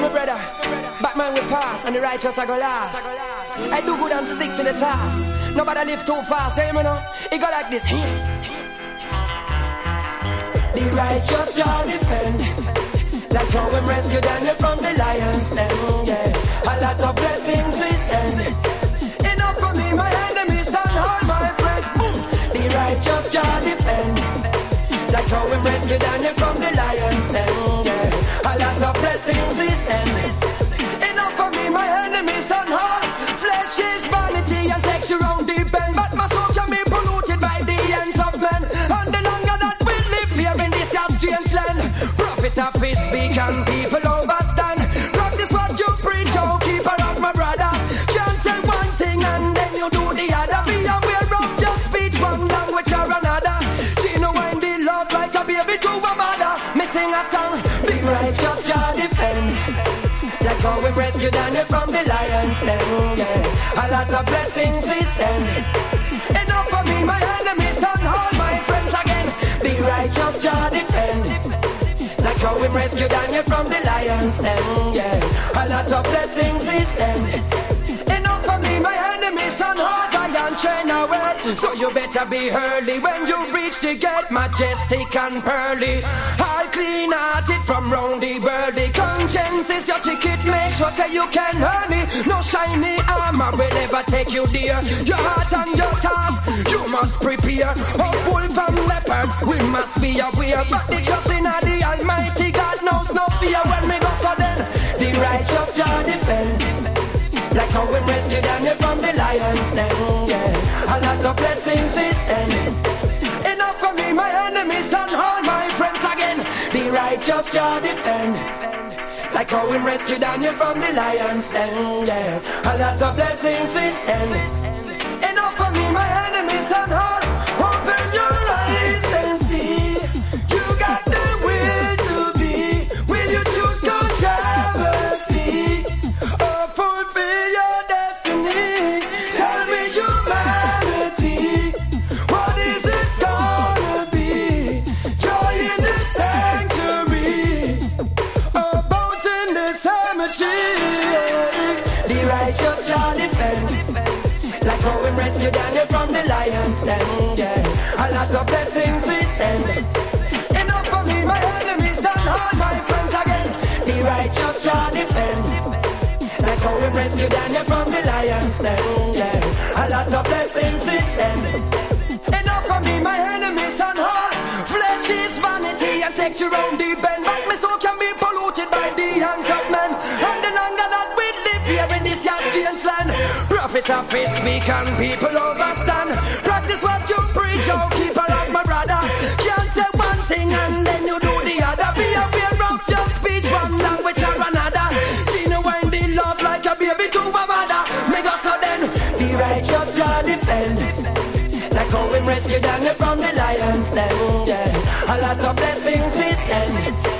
my brother. Batman will pass and the righteous are go last. I do good and stick to the task. Nobody live too fast, hey man, it go like this. The righteous shall defend, like how we rescue Daniel from the lion's den. Yeah, a lot of blessings we send. Enough for me, my enemies and all my friends. Boom. The righteous shall defend, like how we rescue Daniel from the lion's den. Yeah, a lot of blessings we send. Enough for me, my enemies and all. Flesh is vanity and takes you round deep end, but my soul can be polluted by the ends of men. And the longer that we live here in this strange land, prophets of his speak and people overstand. Practice what you preach, oh, keep around my brother. Can't say one thing and then you do the other. Be aware of your speech, one language or another. She know when the love like a baby to a mother. Me sing a song, the righteous shall defend, like how we rescue Daniel from the lion's den. Yeah, a lot of blessings we send. Enough for me, my enemies and all my friends again. The righteous shall defend, like how we rescue Daniel from the lion's den. Yeah, a lot of blessings we send. Enough for me, my enemies and all. I train our word, so you better be early when you reach the gate, majestic and pearly. All clean hearted from round the birdie. Conscience is your ticket, make sure say you can earn it. No shiny armor will ever take you there. Your heart and your task, you must prepare. A wolf and leopard, we must be aware. But the trust in the Almighty God knows no fear. When we go for them, the righteous shall defend, like how we rescue Daniel from the lion's den. Yeah, a lot of blessings we send. Enough for me, my enemies and all my friends again. The righteous shall defend, like how we rescue Daniel from the lion's den. Yeah, a lot of blessings we send. Enough for me, my enemies and all. Open your eyes and see. You got the will to be. Will you choose controversy or fulfill your destiny? Tell me, humanity, what is it gonna be? Joy in the sanctuary, a boat in the cemetery. The righteous shall defend, like how we rescue Daniel from the lion's den. Yeah, a lot of blessings we send. Enough for me, my enemies and all my friends again. The righteous shall defend, like how we rescue Daniel from the lion's den. Yeah, a lot of blessings we send. Enough for me, my enemies and all. Flesh is vanity and takes you round the bend, but my soul can be polluted by the hands of men. And the longer that we live here in this strange land, prophets of his speak and people overstand. Practice what you preach, oh, keep around my brother. Can't say one thing and then you do the other. Be aware of your speech, one language or another. She know when the love like a baby to a mother. Me go so then, the righteous shall defend, like how we rescue Daniel from the lion's den. Yeah, a lot of blessings we send.